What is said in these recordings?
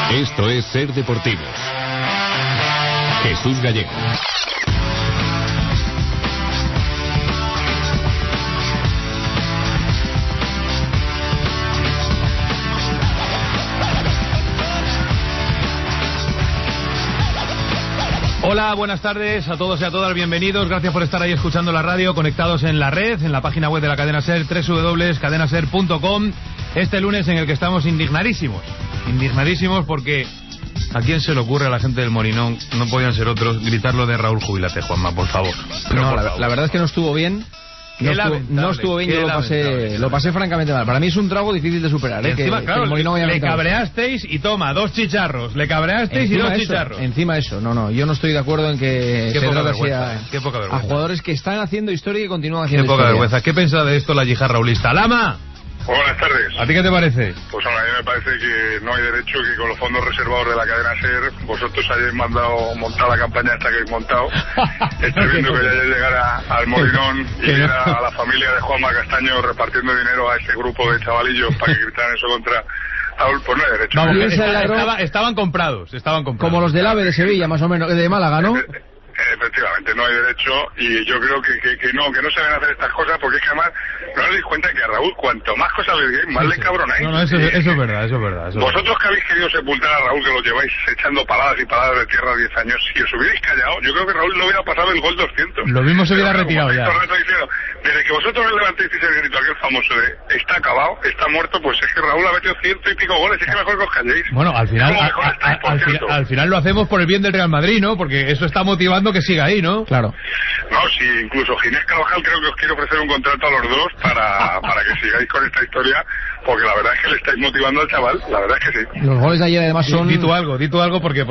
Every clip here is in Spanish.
Esto es Ser Deportivos. Jesús Gallego. Hola, buenas tardes a todos y a todas, bienvenidos, gracias por estar ahí escuchando la radio, conectados en la red, en la página web de la cadena SER, www.cadenaser.com. Este lunes en el que estamos indignadísimos porque ¿a quién se le ocurre, a la gente del Molinón, no podían ser otros, gritar lo de Raúl Jubilate, Juanma, por favor? No, la verdad es que no estuvo bien. No estuvo bien, yo lo pasé francamente mal. Para mí es un trago difícil de superar. Encima, claro, le cabreasteis y toma, 2 chicharros. Le cabreasteis encima y 2 chicharros. Encima eso, yo no estoy de acuerdo en que se trate así a jugadores que están haciendo historia y que continúan haciendo historia. Qué poca vergüenza. ¿Qué piensa de esto la yihad raulista? ¡Lama! Buenas tardes. ¿A ti qué te parece? Pues a mí me parece que no hay derecho que con los fondos reservados de la cadena SER vosotros hayáis mandado montar la campaña esta que habéis montado. Estoy viendo que ya llegar al Molinón y ver a la familia de Juanma Castaño repartiendo dinero a ese grupo de chavalillos para que gritaran eso contra Raúl. Pues no hay derecho. Vamos, estaban comprados. Como los del AVE de Sevilla, más o menos, de Málaga, ¿no? Efectivamente, no hay derecho, y yo creo que no se deben hacer estas cosas, porque es que además no os dais cuenta que a Raúl cuanto más cosas le digáis, más le cabronáis. No, eso es verdad. Vosotros que habéis querido sepultar a Raúl, que lo lleváis echando paladas y paladas de tierra 10 años, si os hubierais callado, yo creo que Raúl no hubiera pasado el gol 200. Lo mismo se hubiera retirado ya. Desde que vosotros le levantéis ese grito aquel famoso de está acabado, está muerto, pues es que Raúl ha metido 100 y pico goles, es que mejor que os calléis. Bueno, al final lo hacemos por el bien del Real Madrid, ¿no? Porque eso está motivando que siga ahí, ¿no? Claro. No, sí, incluso Ginés Carvajal creo que os quiere ofrecer un contrato a los dos para que sigáis con esta historia, porque la verdad es que le estáis motivando al chaval, la verdad es que sí. Los goles de ayer además son... Di tú algo porque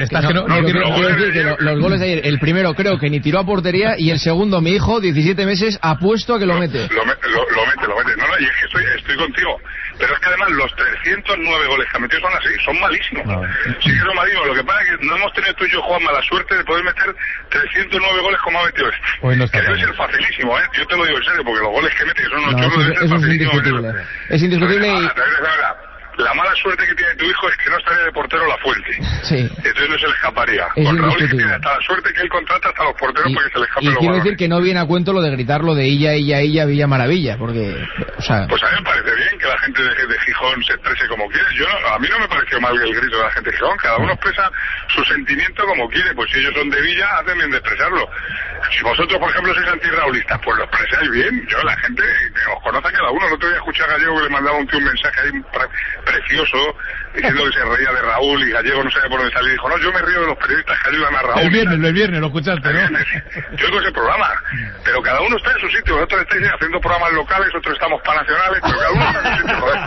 los goles de ayer, el primero creo que ni tiró a portería, y el segundo, mi hijo, 17 meses, apuesto a que lo mete. Lo mete. No, y es que estoy contigo. Pero es que además los 309 goles que ha metido son así, son malísimos. Sí que son malísimos. Lo que pasa es que no hemos tenido tú y yo, Juanma, la suerte de poder meter 309 goles como ha metido este. Pues no, que debe ser facilísimo, ¿eh? Yo te lo digo en serio, porque los goles que mete son 8 euros. Eso es indiscutible. Es indiscutible y... La mala suerte que tiene tu hijo es que no estaría de portero La Fuente. Sí. Entonces no se le escaparía. Es con Raúl es que tiene hasta la suerte que él contrata hasta los porteros para que se le escape. Y quiero decir que no viene a cuento lo de gritar lo de illa, Villa Maravilla, porque, o sea... Pues a mí me parece bien que la gente de Gijón se exprese como quiere. A mí no me pareció mal el grito de la gente de Gijón. Cada uno expresa su sentimiento como quiere. Pues si ellos son de Villa, hacen bien de expresarlo. Si vosotros, por ejemplo, sois antirraulistas, pues lo expresáis bien. La gente os conoce a cada uno. El otro día escuché a Gallego que le mandaba un mensaje ahí precioso, diciendo que se reía de Raúl, y Gallego no sabía por dónde salir. Dijo, no, yo me río de los periodistas que ayudan a Raúl. El viernes, lo escuchaste, ¿no? Yo no sé programa, pero cada uno está en su sitio. Vosotros estáis haciendo programas locales, otros estamos panacionales, pero cada uno está en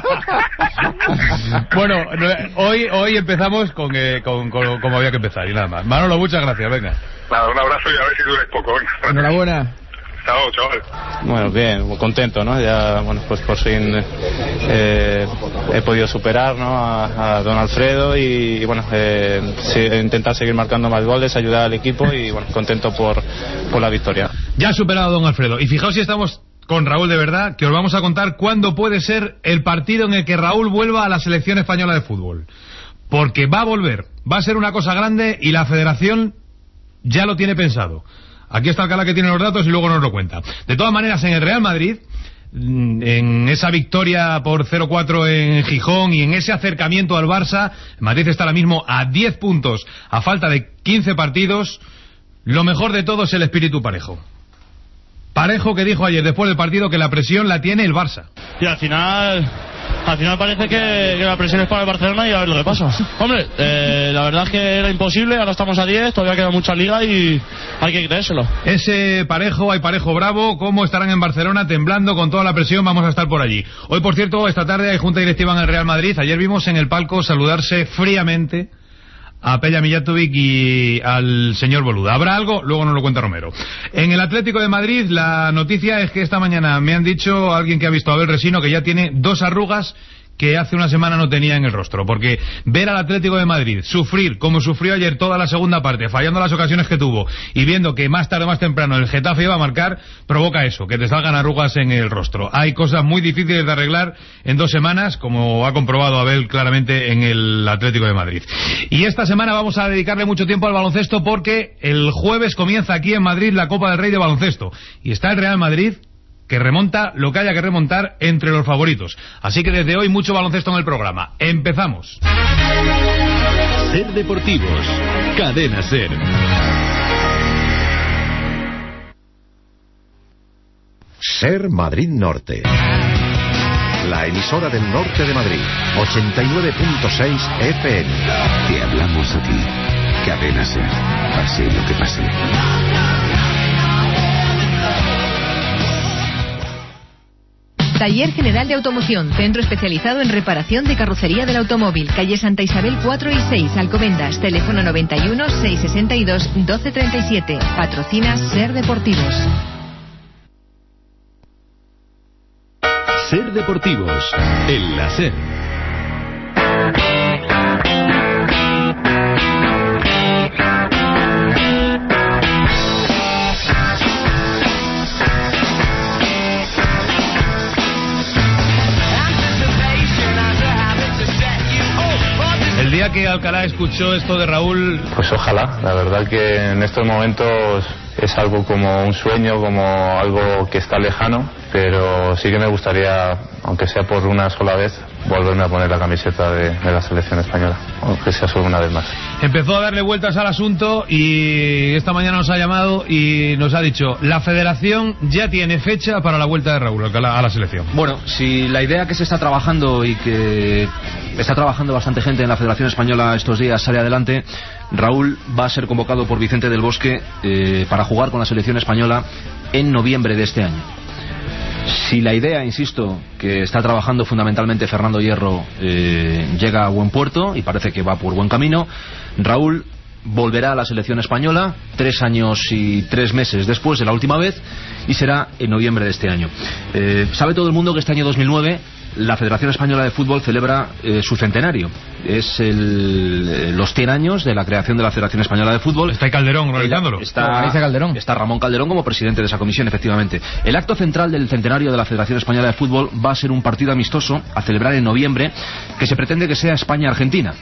su sitio, joder. Bueno, hoy empezamos con como había que empezar, y nada más. Manolo, muchas gracias, venga. Nada, un abrazo y a ver si duráis poco, venga. Enhorabuena. Chao, chaval. Bueno, bien, muy contento, ¿no? Ya, bueno, pues por fin he podido superar, ¿no? a don Alfredo y bueno, intentar seguir marcando más goles, ayudar al equipo y bueno, contento por la victoria. Ya ha superado a don Alfredo. Y fijaos si estamos con Raúl de verdad, que os vamos a contar cuándo puede ser el partido en el que Raúl vuelva a la selección española de fútbol. Porque va a volver, va a ser una cosa grande y la federación ya lo tiene pensado. Aquí está Alcalá, que tiene los datos y luego nos lo cuenta. De todas maneras, en el Real Madrid, en esa victoria por 0-4 en Gijón y en ese acercamiento al Barça, Madrid está ahora mismo a 10 puntos, a falta de 15 partidos. Lo mejor de todo es el espíritu Parejo. Parejo, que dijo ayer después del partido que la presión la tiene el Barça. Y al final parece que la presión es para el Barcelona, y a ver lo que pasa. Hombre, la verdad es que era imposible. Ahora estamos a 10, todavía queda mucha liga y hay que creérselo. Ese Parejo, hay Parejo bravo. ¿Cómo estarán en Barcelona temblando con toda la presión? Vamos a estar por allí. Hoy, por cierto, esta tarde hay junta directiva en el Real Madrid. Ayer vimos en el palco saludarse fríamente a Peja Mijatovic y al señor Boluda. ¿Habrá algo? Luego nos lo cuenta Romero. En el Atlético de Madrid, la noticia es que esta mañana me han dicho alguien que ha visto a Abel Resino que ya tiene 2 arrugas que hace una semana no tenía en el rostro, porque ver al Atlético de Madrid sufrir como sufrió ayer toda la segunda parte, fallando las ocasiones que tuvo y viendo que más tarde o más temprano el Getafe iba a marcar, provoca eso, que te salgan arrugas en el rostro. Hay cosas muy difíciles de arreglar en 2 semanas, como ha comprobado Abel claramente en el Atlético de Madrid. Y esta semana vamos a dedicarle mucho tiempo al baloncesto, porque el jueves comienza aquí en Madrid la Copa del Rey de baloncesto y está el Real Madrid, que remonta lo que haya que remontar entre los favoritos. Así que desde hoy mucho baloncesto en el programa. ¡Empezamos! Ser Deportivos, Cadena Ser. Ser Madrid Norte. La emisora del norte de Madrid, 89.6 FM. Te hablamos a ti. Cadena Ser. Pase lo que pase. Taller General de Automoción, centro especializado en reparación de carrocería del automóvil, calle Santa Isabel 4 y 6, Alcobendas, teléfono 91 662 1237. Patrocina Ser Deportivos. Ser Deportivos, en la SER. El día que Alcalá escuchó esto de Raúl... Pues ojalá, la verdad que en estos momentos es algo como un sueño, como algo que está lejano, pero sí que me gustaría, aunque sea por una sola vez, volverme a poner la camiseta de la selección española, aunque sea solo una vez más. Empezó a darle vueltas al asunto y esta mañana nos ha llamado y nos ha dicho: la federación ya tiene fecha para la vuelta de Raúl Alcalá a la selección. Bueno, si la idea que se está trabajando y que está trabajando bastante gente en la Federación Española estos días sale adelante, Raúl va a ser convocado por Vicente del Bosque para jugar con la selección española en noviembre de este año. Si la idea, insisto, que está trabajando fundamentalmente Fernando Hierro llega a buen puerto, y parece que va por buen camino, Raúl volverá a la selección española 3 años y 3 meses después de la última vez, y será en noviembre de este año. Sabe todo el mundo que este año 2009 la Federación Española de Fútbol celebra su centenario. Es los 100 años de la creación de la Federación Española de Fútbol. Está Calderón organizándolo. Está Ramón Calderón como presidente de esa comisión, efectivamente. El acto central del centenario de la Federación Española de Fútbol va a ser un partido amistoso a celebrar en noviembre, que se pretende que sea España-Argentina.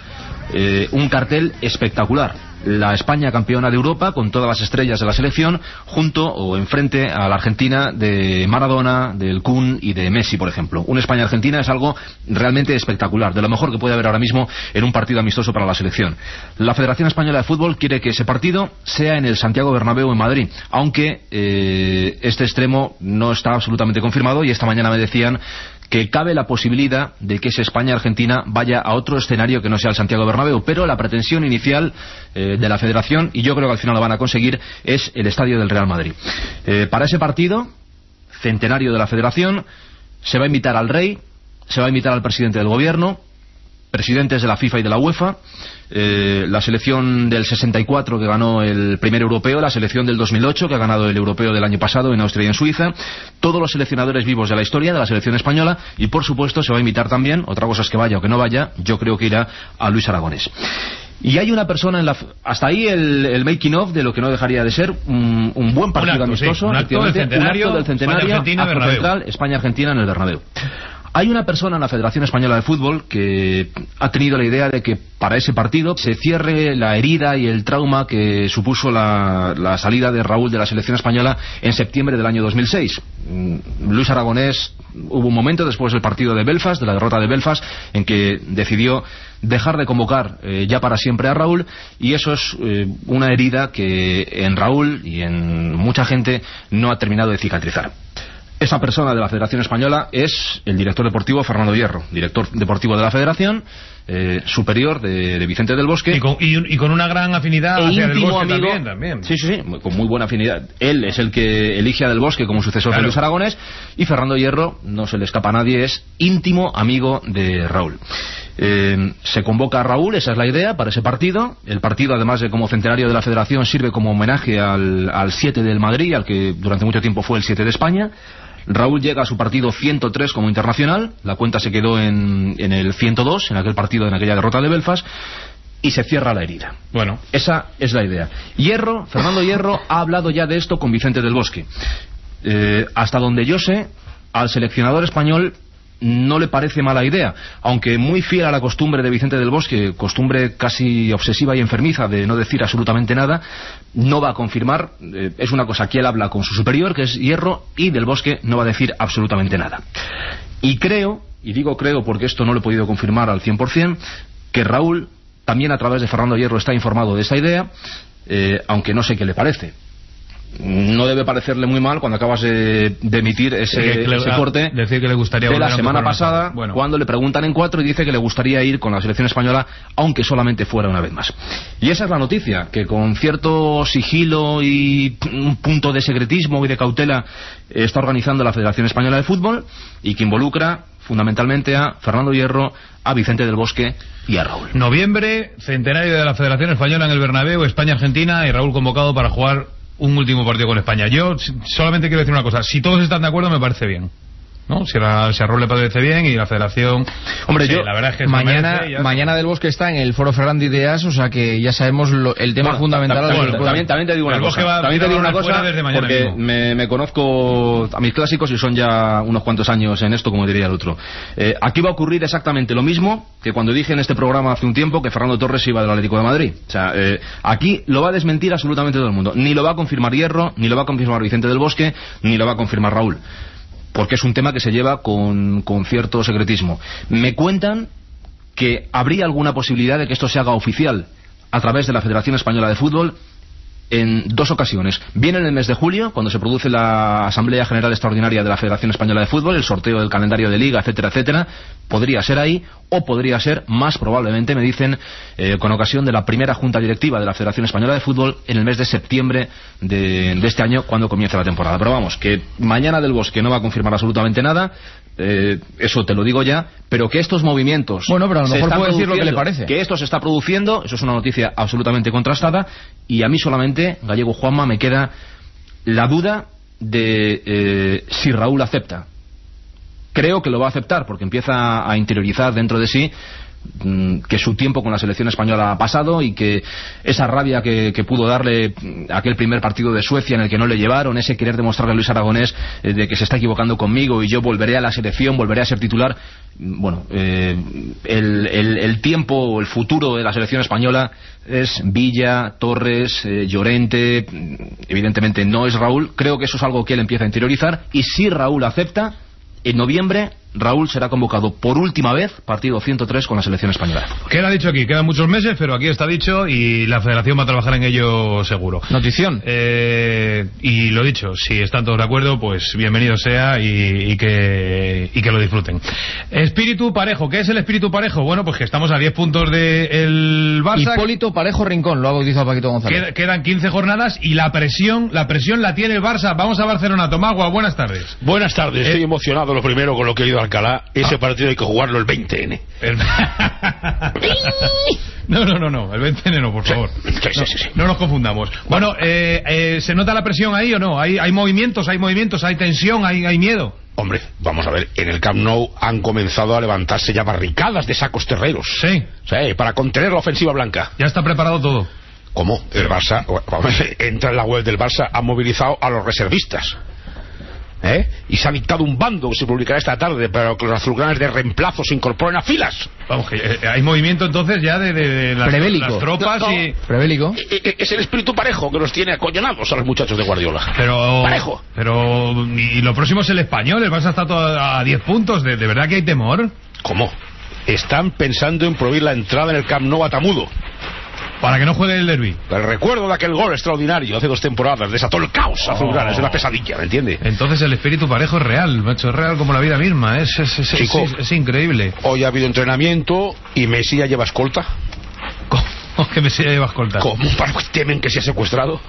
Un cartel espectacular. La España campeona de Europa, con todas las estrellas de la selección, junto o enfrente a la Argentina de Maradona, del Kun y de Messi, por ejemplo. Una España-Argentina es algo realmente espectacular, de lo mejor que puede haber ahora mismo en un partido amistoso para la selección. La Federación Española de Fútbol quiere que ese partido sea en el Santiago Bernabéu en Madrid, aunque este extremo no está absolutamente confirmado, y esta mañana me decían que cabe la posibilidad de que ese España-Argentina vaya a otro escenario que no sea el Santiago Bernabéu, pero la pretensión inicial de la Federación, y yo creo que al final lo van a conseguir, es el estadio del Real Madrid. Para ese partido centenario de la Federación se va a invitar al Rey, se va a invitar al presidente del Gobierno, presidentes de la FIFA y de la UEFA, la selección del 64 que ganó el primer europeo, la selección del 2008 que ha ganado el europeo del año pasado en Austria y en Suiza, todos los seleccionadores vivos de la historia de la selección española, y por supuesto se va a invitar también, otra cosa es que vaya o que no vaya, yo creo que irá a Luis Aragonés. Y hay una persona hasta ahí el making of de lo que no dejaría de ser un buen partido amistoso, sí, un acto del centenario, España-Argentina en el Bernabéu. Hay una persona en la Federación Española de Fútbol que ha tenido la idea de que para ese partido se cierre la herida y el trauma que supuso la salida de Raúl de la selección española en septiembre del año 2006. Luis Aragonés, hubo un momento después del partido de Belfast, de la derrota de Belfast, en que decidió dejar de convocar ya para siempre a Raúl, y eso es una herida que en Raúl y en mucha gente no ha terminado de cicatrizar. Esa persona de la Federación Española es el director deportivo Fernando Hierro, director deportivo de la Federación, superior de Vicente del Bosque. Y con una gran afinidad hacia Del Bosque amigo, también. Sí, con muy buena afinidad. Él es el que elige a Del Bosque como sucesor de Luis Aragonés, y Fernando Hierro, no se le escapa a nadie, es íntimo amigo de Raúl. Se convoca a Raúl, esa es la idea, para ese partido. El partido, además de como centenario de la Federación, sirve como homenaje al 7 del Madrid, al que durante mucho tiempo fue el 7 de España. Raúl llega a su partido 103 como internacional, la cuenta se quedó en el 102, en aquel partido, en aquella derrota de Belfast, y se cierra la herida. Bueno, esa es la idea. Fernando Hierro ha hablado ya de esto con Vicente del Bosque. Hasta donde yo sé, al seleccionador español no le parece mala idea, aunque muy fiel a la costumbre de Vicente del Bosque, costumbre casi obsesiva y enfermiza de no decir absolutamente nada, no va a confirmar. Es una cosa que él habla con su superior, que es Hierro, y del Bosque no va a decir absolutamente nada. Y creo, y digo creo porque esto no lo he podido confirmar al 100%, que Raúl también a través de Fernando Hierro está informado de esta idea, aunque no sé qué le parece. No debe parecerle muy mal cuando acabas de emitir ese corte decir que le gustaría de la semana pasada, cuando le preguntan en 4 y dice que le gustaría ir con la selección española, aunque solamente fuera una vez más. Y esa es la noticia, que con cierto sigilo y un punto de secretismo y de cautela está organizando la Federación Española de Fútbol, y que involucra fundamentalmente a Fernando Hierro, a Vicente del Bosque y a Raúl. Noviembre, centenario de la Federación Española en el Bernabéu, España-Argentina, y Raúl convocado para jugar un último partido con España. Yo solamente quiero decir una cosa: si todos están de acuerdo, me parece bien, ¿no? Si a Raúl le parece bien y la Federación... Hombre, sí, la verdad es que mañana del Bosque está en el Foro Ferran Ideas, o sea que ya sabemos el tema fundamental. También te digo una cosa, porque me conozco a mis clásicos y son ya unos cuantos años en esto, como diría el otro. Aquí va a ocurrir exactamente lo mismo que cuando dije en este programa hace un tiempo que Fernando Torres iba del Atlético de Madrid. O sea, aquí lo va a desmentir absolutamente todo el mundo. Ni lo va a confirmar Hierro, ni lo va a confirmar Vicente del Bosque, ni lo va a confirmar Raúl, porque es un tema que se lleva con cierto secretismo. Me cuentan que habría alguna posibilidad de que esto se haga oficial a través de la Federación Española de Fútbol en 2 ocasiones. Bien en el mes de julio, cuando se produce la Asamblea General Extraordinaria de la Federación Española de Fútbol, el sorteo del calendario de liga, etcétera, etcétera. Podría ser ahí, o podría ser, más probablemente, me dicen, con ocasión de la primera junta directiva de la Federación Española de Fútbol en el mes de septiembre de este año, cuando comienza la temporada. Pero vamos, que mañana del Bosque no va a confirmar absolutamente nada, eso te lo digo ya, pero que estos movimientos... Bueno, pero a lo mejor puede decir lo que le parece. Que esto se está produciendo, eso es una noticia absolutamente contrastada, y a mí solamente, Gallego Juanma, me queda la duda de si Raúl acepta. Creo que lo va a aceptar, porque empieza a interiorizar dentro de sí que su tiempo con la selección española ha pasado, y que esa rabia que pudo darle aquel primer partido de Suecia en el que no le llevaron, ese querer demostrarle a Luis Aragonés de que se está equivocando conmigo y yo volveré a la selección, volveré a ser titular. Bueno, el tiempo, el futuro de la selección española es Villa, Torres, Llorente. Evidentemente no es Raúl. Creo que eso es algo que él empieza a interiorizar, y si Raúl acepta, en noviembre Raúl será convocado por última vez, partido 103 con la selección española. Queda dicho aquí, quedan muchos meses, pero aquí está dicho, y la Federación va a trabajar en ello seguro. Notición. Y lo dicho, si están todos de acuerdo, pues bienvenido sea, y que lo disfruten. Espíritu Parejo. ¿Qué es el espíritu Parejo? Bueno, pues que estamos a 10 puntos del Barça. Hipólito Parejo Rincón, lo ha bautizado Paquito González. Quedan 15 jornadas y la presión la tiene el Barça. Vamos a Barcelona. Tomagua, buenas tardes. Buenas tardes, estoy emocionado lo primero con lo que he ido a Alcalá. Ese partido hay que jugarlo el 20N. No, el 20N no, por favor. Sí. No nos confundamos. Bueno, ¿se nota la presión ahí o no? ¿Hay movimientos, hay tensión, hay miedo? Hombre, vamos a ver, en el Camp Nou han comenzado a levantarse ya barricadas de sacos terreros. Sí, para contener la ofensiva blanca. Ya está preparado todo. ¿Cómo? El Barça, entra en la web del Barça, ha movilizado a los reservistas. Y se ha dictado un bando que se publicará esta tarde para que los azulgranas de reemplazo se incorporen a filas. Vamos, que hay movimiento entonces ya de las tropas. Y... Prebélico. Es el espíritu Parejo que los tiene acollonados a los muchachos de Guardiola. Parejo. Pero y lo próximo es el Español. El Barça está todo a 10 puntos. ¿De verdad que hay temor? ¿Cómo? Están pensando en prohibir la entrada en el Camp Nou a Tamudo, para que no juegue el derbi. El recuerdo de aquel gol extraordinario hace 2 temporadas desató el caos azulgrana. Es una pesadilla, ¿me entiende? Entonces el espíritu Parejo es real, macho, es real como la vida misma. Es increíble. Hoy ha habido entrenamiento y Messi ya lleva escolta. ¿Cómo que Messi ya lleva escolta? ¿Cómo? ¿Para que temen que sea secuestrado?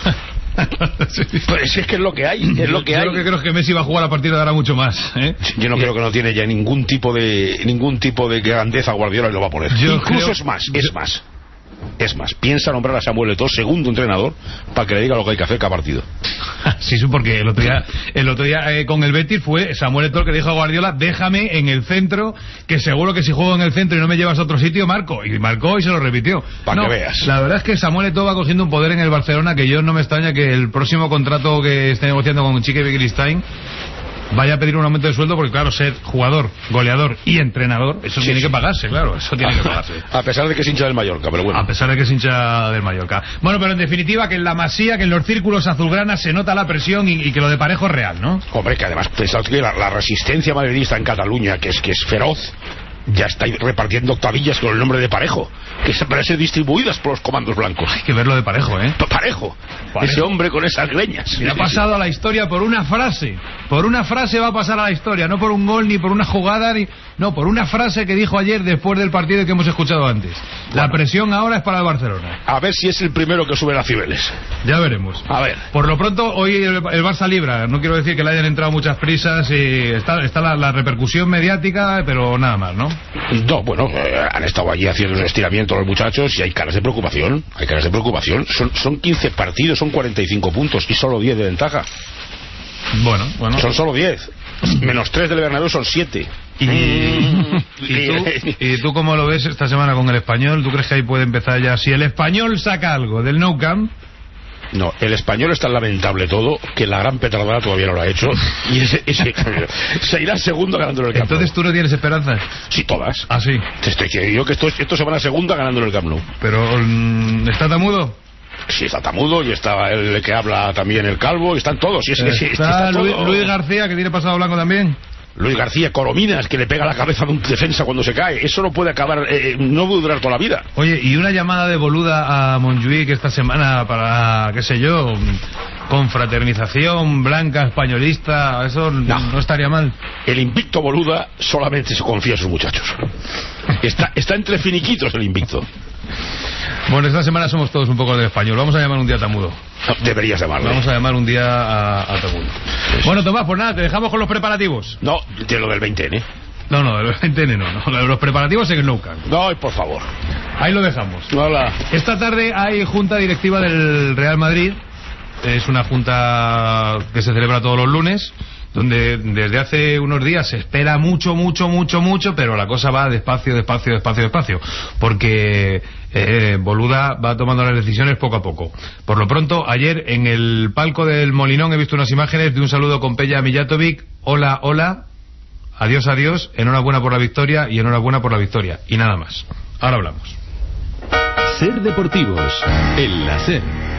Pues es que es lo que hay, Yo lo que creo es que Messi va a jugar a partir de ahora mucho más, Yo no creo que no tiene ya ningún tipo de grandeza Guardiola y lo va a poner. Incluso es más. Es más, piensa nombrar a Samuel Eto'o segundo entrenador para que le diga lo que hay que hacer cada partido. Sí, porque el otro día con el Betis fue Samuel Eto'o el que dijo a Guardiola: déjame en el centro, que seguro que si juego en el centro y no me llevas a otro sitio, marco. Y marcó y se lo repitió. Para que veas. La verdad es que Samuel Eto'o va cogiendo un poder en el Barcelona que yo no me extraña que el próximo contrato que esté negociando con Chique Begiristain vaya a pedir un aumento de sueldo, porque claro, ser jugador, goleador y entrenador, eso tiene que pagarse, claro, eso tiene que pagarse. A pesar de que es hincha del Mallorca, pero bueno. A pesar de que es hincha del Mallorca. Bueno, pero en definitiva que en la Masía, que en los círculos azulgranas se nota la presión y que lo de Parejo es real, ¿no? Hombre, que además pensaos que la resistencia madridista en Cataluña, que es feroz, ya está repartiendo octavillas con el nombre de Parejo, que van a ser distribuidas por los comandos blancos. Hay que verlo de Parejo, ¿eh? Parejo. Ese hombre con esas greñas. Y ha pasado a la historia por una frase. Por una frase va a pasar a la historia, no por un gol, ni por una jugada, ni... No, por una frase que dijo ayer después del partido que hemos escuchado antes. La presión ahora es para el Barcelona. A ver si es el primero que sube a Cibeles. Ya veremos. A ver. Por lo pronto, hoy el Barça libra. No quiero decir que le hayan entrado muchas prisas y está la repercusión mediática, pero nada más, ¿no? No, bueno, han estado allí haciendo un estiramiento los muchachos y hay caras de preocupación. Son 15 partidos, son 45 puntos y solo 10 de ventaja. Bueno. Son solo 10. Menos 3 del Bernabéu son 7. ¿Y tú cómo lo ves esta semana con el Español? ¿Tú crees que ahí puede empezar ya? Si el Español saca algo del Nou Camp... No, el Español es tan lamentable todo que la gran petardada todavía no lo ha hecho y ese se irá segundo ganando en el Camp Nou. ¿Entonces tú no tienes esperanzas? Sí, todas. ¿Ah, sí? Te estoy diciendo que esto se van a segunda ganando en el Camp Nou. ¿Pero está Tamudo? Sí, está Tamudo y está el que habla también, el Calvo, y están todos. ¿Está Luis García, que tiene pasado blanco también? Luis García, Corominas, que le pega la cabeza de un defensa cuando se cae. Eso no puede acabar, no puede durar toda la vida. Oye, y una llamada de Boluda a Montjuïc esta semana para, qué sé yo, confraternización blanca españolista, eso no estaría mal. El invicto Boluda solamente se confía en sus muchachos. Está entre finiquitos el invicto. Bueno, esta semana somos todos un poco del Español. Vamos a llamar un día a Tamudo. Deberías llamarlo. Vamos a llamar un día a Tamudo. Bueno, Tomás, pues nada, te dejamos con los preparativos. No, de lo del 20N. No, del 20N no. Los preparativos en el Nou Camp. No, por favor. Ahí lo dejamos. Hola. Esta tarde hay junta directiva del Real Madrid. Es una junta que se celebra todos los lunes, donde desde hace unos días se espera mucho, pero la cosa va despacio, porque Boluda va tomando las decisiones poco a poco. Por lo pronto, ayer en el palco del Molinón he visto unas imágenes de un saludo con Peja Mijatovic: hola, adiós, enhorabuena por la victoria y enhorabuena por la victoria, y nada más. Ahora hablamos. Ser Deportivos, en la SER.